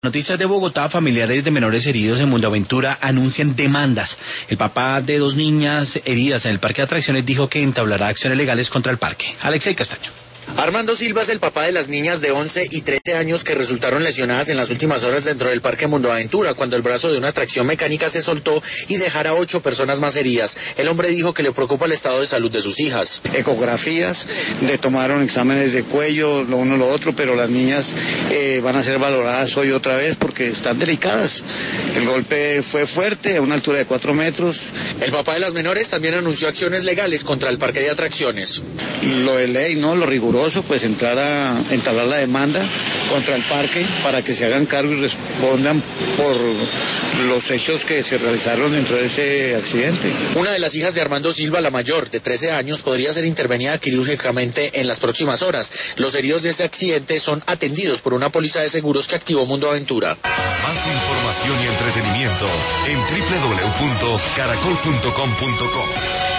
Noticias de Bogotá, familiares de menores heridos en Mundoaventura anuncian demandas. El papá de 2 niñas heridas en el parque de atracciones dijo que entablará acciones legales contra el parque. Alexei Castaño. Armando Silva es el papá de las niñas de 11 y 13 años que resultaron lesionadas en las últimas horas dentro del Parque Mundoaventura, cuando el brazo de una atracción mecánica se soltó y dejara a 8 personas más heridas. El hombre dijo que le preocupa el estado de salud de sus hijas. Ecografías, le tomaron exámenes de cuello, lo uno lo otro, pero las niñas van a ser valoradas hoy otra vez porque están delicadas. El golpe fue fuerte, a una altura de 4 metros. El papá de las menores también anunció acciones legales contra el parque de atracciones. Lo de ley, ¿no? Lo riguroso, pues entablar la demanda contra el parque para que se hagan cargo y respondan por los hechos que se realizaron dentro de ese accidente. Una de las hijas de Armando Silva, la mayor, de 13 años, podría ser intervenida quirúrgicamente en las próximas horas. Los heridos de este accidente son atendidos por una póliza de seguros que activó Mundoaventura. Más información y entretenimiento en www.caracol.com.co.